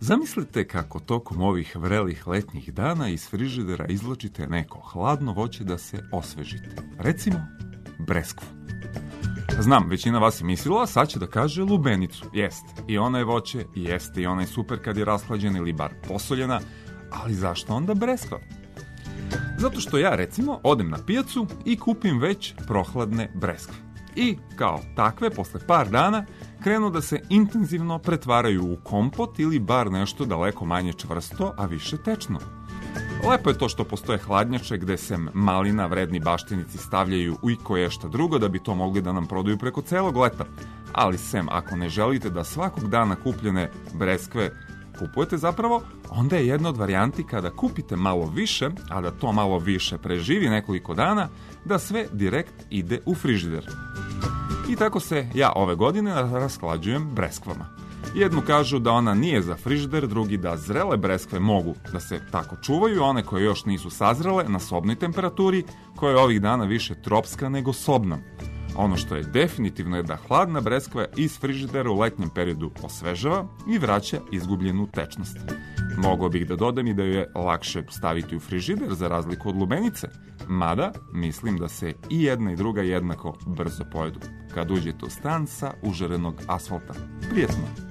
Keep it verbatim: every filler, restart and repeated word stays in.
Zamislite kako tokom ovih vrelih letnjih dana iz frižidera izvlačite neko hladno voće da se osvežite. Recimo, breskvu. Znam, većina vas je mislila, sad će da kaže lubenicu. Jeste, i ona je voće, jeste i ona je super kad je rashlađena ili bar posoljena, ali zašto onda breskva? Zato što ja, recimo, odem na pijacu i kupim već prohladne breskve. I, kao takve, posle par dana, krenu da se intenzivno pretvaraju u kompot ili bar nešto daleko manje čvrsto, a više tečno. Lepo je to što postoje hladnjače gde se malina vredni baštinici stavljaju u i koje šta drugo da bi to mogli da nam prodaju preko celog leta. Ali sem, ako ne želite da svakog dana kupljene breskve kupujete zapravo, onda je jedna od varijanti kada kupite malo više, a da to malo više preživi nekoliko dana, da sve direkt ide u frižider. I tako se ja ove godine rasklađujem breskvama. Jednu kažu da ona nije za frižider, drugi da zrele breskve mogu da se tako čuvaju, one koje još nisu sazrele na sobnoj temperaturi, koja je ovih dana više tropska nego sobna. Ono što je definitivno je da hladna breskva iz frižidera u letnjem periodu osvežava i vraća izgubljenu tečnost. Mogao bih da dodam i da ju je lakše staviti u frižider za razliku od lubenice, mada mislim da se i jedna i druga jednako brzo pojedu kad uđete u stan sa užarenog asfalta. Prijetno!